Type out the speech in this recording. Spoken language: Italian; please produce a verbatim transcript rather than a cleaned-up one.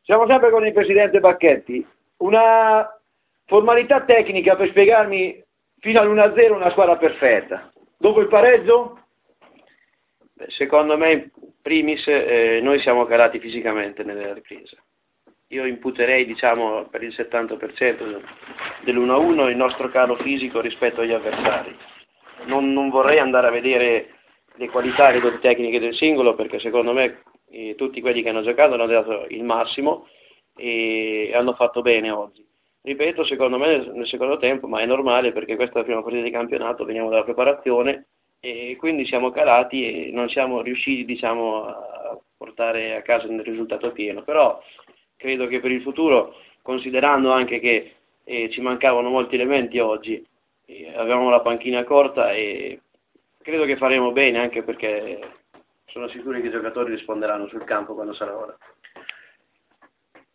Siamo sempre con il presidente Bacchetti. Una formalità tecnica per spiegarmi fino all'uno a zero una squadra perfetta. Dopo il pareggio? Beh, secondo me, in primis, eh, noi siamo calati fisicamente nella ripresa. Io imputerei, diciamo, per il settanta per cento dell'uno a uno il nostro calo fisico rispetto agli avversari. Non, non vorrei andare a vedere le qualità e le doti tecniche del singolo, perché secondo me eh, tutti quelli che hanno giocato hanno dato il massimo e hanno fatto bene oggi. Ripeto, secondo me nel, nel secondo tempo, ma è normale perché questa è la prima partita di campionato, veniamo dalla preparazione e quindi siamo calati e non siamo riusciti, diciamo, a portare a casa un risultato pieno. Però credo che per il futuro, considerando anche che eh, ci mancavano molti elementi oggi, eh, avevamo la panchina corta e credo che faremo bene, anche perché sono sicuro che i giocatori risponderanno sul campo quando sarà ora.